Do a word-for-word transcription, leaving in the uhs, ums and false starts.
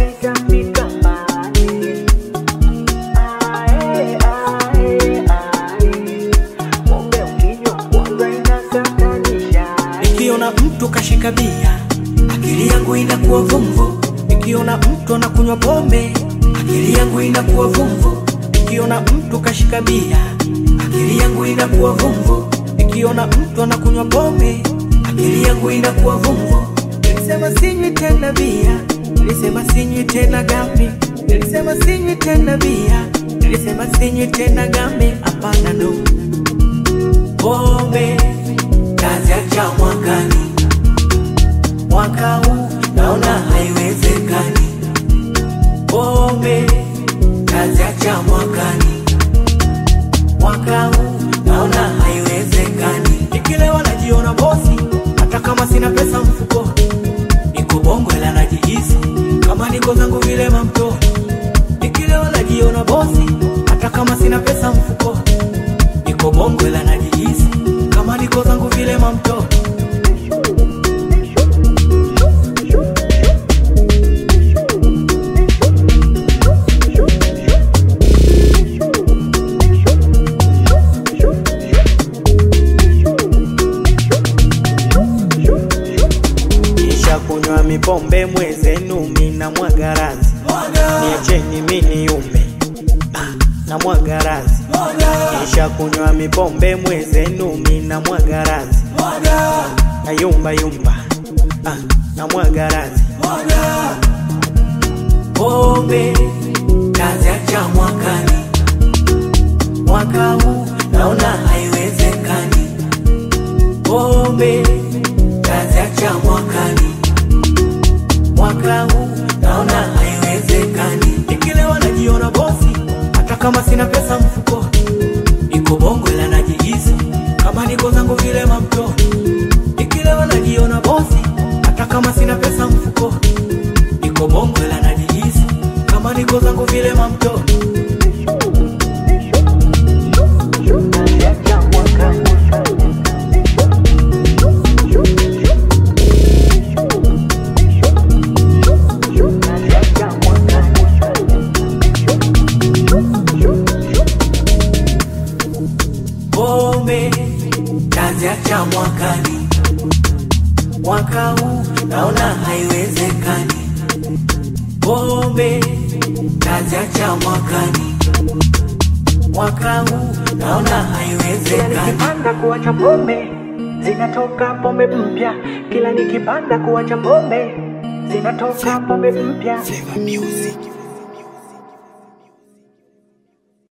sitafika mbali. Ae, ae, ae, pombe ukinywa kwanza inasatanisha. Nikiona mtu kashika bia, akili yangu inakuwa vumvu. Nikiona mtu anakunywa pombe, akili yangu inakuwa vumvu. Nikiona mtu kashika bia, akili yangu inakuwa vumvu. Nikiona mtu anakunywa pombe, akili yangu inakuwa vumvu. Nilisema sinywi tena bia, nilisema sinywi tena gambi, nilisema sinywi tena bia, nilisema sinywi tena gambi. Hapana no, pombe taziacha mwakani. Mwaka huu naona haiwezekani. Pombe taziacha mwakani. Mwaka huu naona haiwezekani. Nikilewa najiona bosi, hata kama sina pesa mfuko. Niko bongo ila najihisi kama niko zangu vile mamto. Nikilewa najiona bosi, hata kama sina pesa mfuko. Niko bongo ila najihisi kama niko zangu vile mamto. Kunywa mipombe mwezenu mina mwagarazi. Niacheni mini ume ah, na mwagarazi. Nisha kunywa mipombe mwezenu mina mwagarazi. Na yumba yumba ah, na mwagarazi. Pombe taziacha mwakani. Mwaka huu naona haiwezekani. Pombe taziacha mwakani. Mwaka huu naona haiwezekani. Nikilewa najiona bosi, hata kama sina pesa mfuko. Niko bongo ila najihisi kama niko zangu vile mamto. Nikilewa najiona bosi, hata kama sina pesa mfuko. Niko bongo ila najihisi kama niko zangu vile mamto. Pombe taziacha mwakani. Mwaka huu naona haiwezekani. Pombe taziacha mwakani. Mwaka huu naona haiwezekani. Kila nikipanda kuacha pombe zinatoka pombe mpya. Kila nikipanda kuacha pombe zinatoka pombe mpya. Flavor Music.